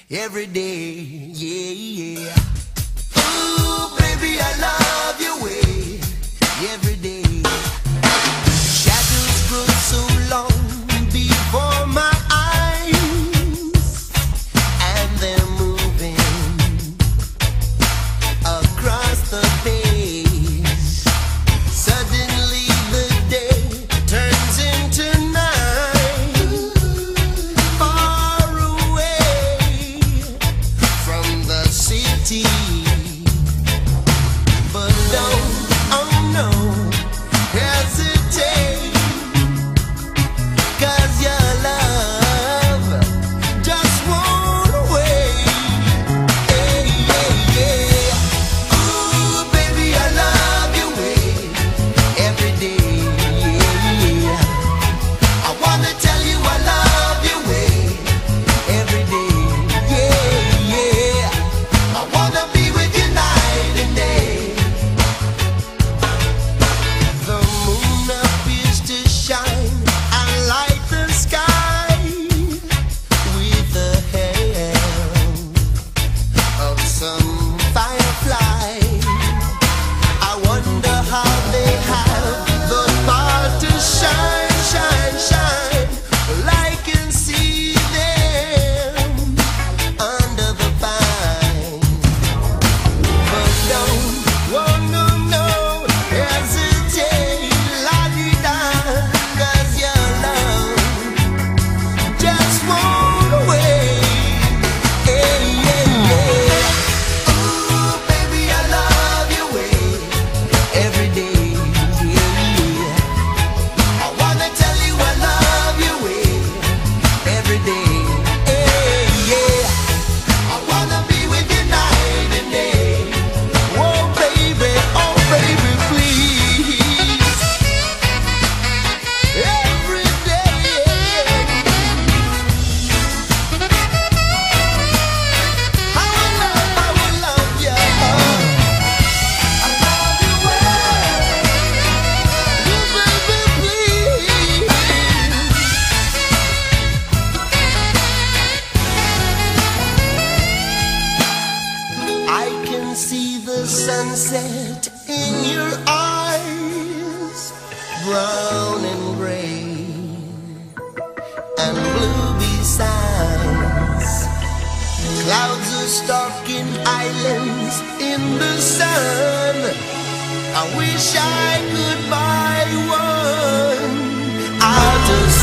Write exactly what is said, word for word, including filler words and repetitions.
every day, yeah, yeah. Ooh, baby, I love your way every day. Shadows grow so long before my eyes, and they're moving across the page. Suddenly the day turns into night, far away from the city. But don't, oh no, hesitate, 'cause your love just won't wait. Hey, yeah, yeah. Ooh, baby, I love your way every day, yeah, yeah. I wanna tell you I love your way every day, yeah, yeah. I wanna be with you night and day. The moon appears to shine and light the sky with the help of some firefly. I wonder how they have the power to shine, shine, shine. Well, I can see them under the pine. But don't, oh no, no, hesitate, la-di-da, 'cause your love just won't wait. Hey, yeah, yeah. Ooh, baby, I love your way every day, yeah, yeah. I wanna tell you I love your way every day, hey, yeah. I wanna be with you night and day. Oh baby, oh baby, please, every day. I will love, I will love you. I love you well. Oh baby, please. I can see the sunset in your eyes, brown and gray and blue besides. Clouds are stalking islands in the sun. I wish I could buy one out of